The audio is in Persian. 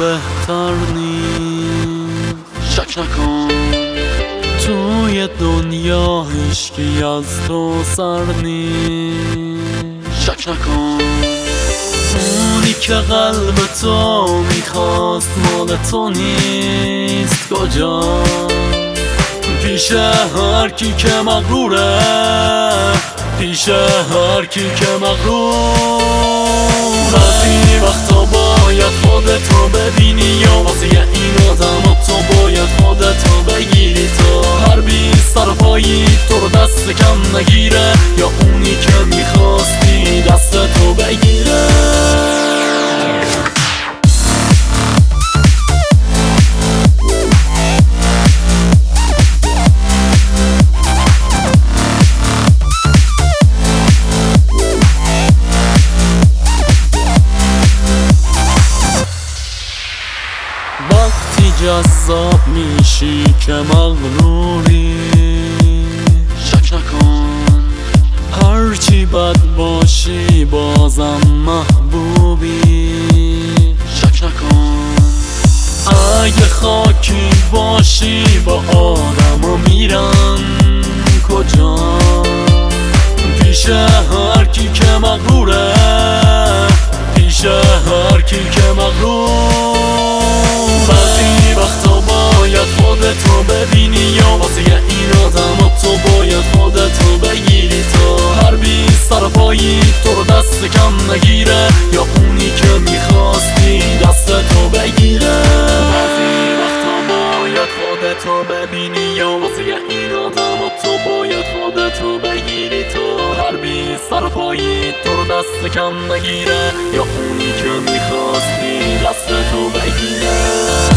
بهتر نیست. شک نکن توی دنیا هیچکی از تو سر نیست. شک نکن اونی که قلب تو میخواست مال تو نیست. کجا؟ پیش هر کی که مغروره، پیش هر کی که مغرور. بعضی وقتا باید خودتو ببینی یا واسه این آدم تو باید خودتو بگیری تا هر بی سر پایی تو رو دست کم نگیره یا اونی که میخواستی دستتو بگیره. وقتی جذاب میشی که مغروری، شک نکن هرچی بد باشی بازم محبوبی. شک نکن اگه خاکی باشی با آدم میرن کجا؟ پیش هر کی که مغروره، پیش هر کی که مغرور. بعضی وقتا باید خودتو ببینی یا واسه این آدم تو باید خودتو بگیری تا هر بی سر پایی تو رو دست کم نگیره یا اونی که میخواستی دستتو بگیره. بعضی وقتا باید خودتو ببینی یا واسه این آدم تو باید خودتو بگیری تا هر بی سر پایی تو رو دست کم نگیره یا اونی که میخواستی دستتو بگیره.